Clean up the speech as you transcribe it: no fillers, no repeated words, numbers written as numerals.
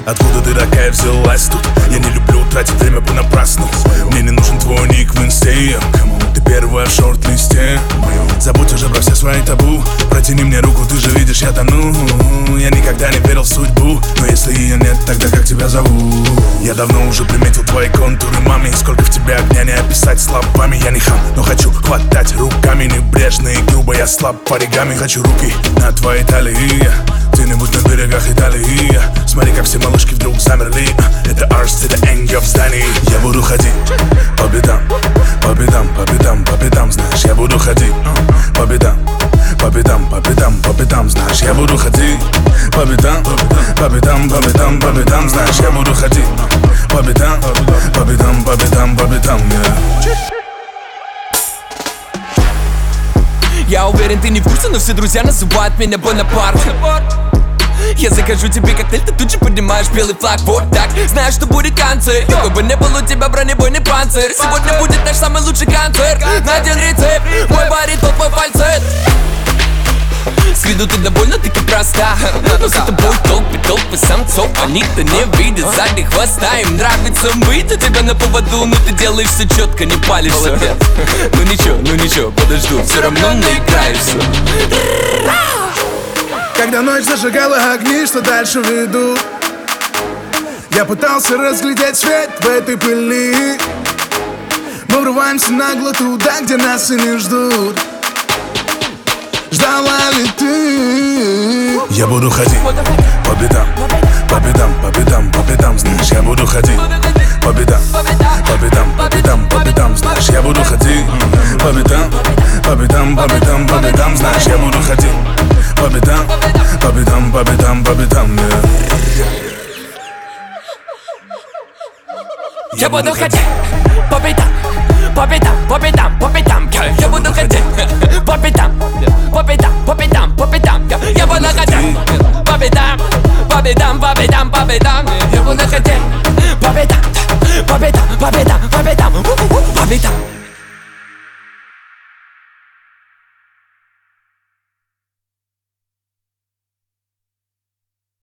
Откуда ты такая взялась тут? Я не люблю тратить время понапрасну. Мне не нужен твой ник в инсте. Ты первая в шорт-листе. Забудь уже про все свои табу. Протяни мне руку, ты же видишь, я тону. Я никогда не верил в судьбу, но если ее нет, тогда как тебя зовут? Я давно уже приметил твои контуры, маме. Сколько в тебе огня не описать словами. Я не хам, но хочу хватать руками. Небрежно и грубо, я слаб по оригами. Хочу руки на твоей талии. Где-нибудь на берегах Италии. Смотри, как все малышки вдруг замерли. Это Arts, это Энгел в здании. Я буду ходить по бедам, по бедам, по бедам, по бедам. Знаешь, я буду ходить по бедам, по бедам, по бедам, по бедам. Знаешь, я буду ходить по бедам, по бедам, по бедам, по бедам. Знаешь, я буду ходить по бедам, по бедам, по бедам, по бедам. Я уверен, ты не в курсе, но все друзья называют меня Бонапарт. Я закажу тебе коктейль, ты тут же поднимаешь белый флаг. Вот так, знаешь, что будет концерт. Какой бы ни был у тебя бронебойный панцирь. Сегодня будет наш самый лучший концерт. Найден рецепт, мой баритон, твой фальцет. С виду ты довольно таки проста, но за тобой толпы самцов. Они-то не видят сзади хвоста. Им нравится быть у тебя на поводу, но ты делаешь все четко, не палишься. Ну ничего, подожду, все равно наиграешься. Когда ночь зажигала огни, что дальше ведут, я пытался разглядеть свет в этой пыли. Мы врываемся нагло туда, где нас и не ждут. Ждала ли ты? Я буду ходить по бедам, по бедам, по бедам, по бедам. Знаешь, я буду ходить по бедам, по бедам, по бедам, по бедам. Знаешь, я буду ходить по бедам, по бедам, по бедам, по бедам. Знаешь, я буду ходить по бедам, по бедам, по бедам, по бедам. Я буду ходить по бедам, по бедам, по бедам, по бедам. Я буду ходить по бедам, по бедам, по бедам, по бедам. Я буду ходить по бедам, по бедам, по бедам, по бедам. Я буду ходить по бедам, по бедам, по бедам, по бедам, по бедам.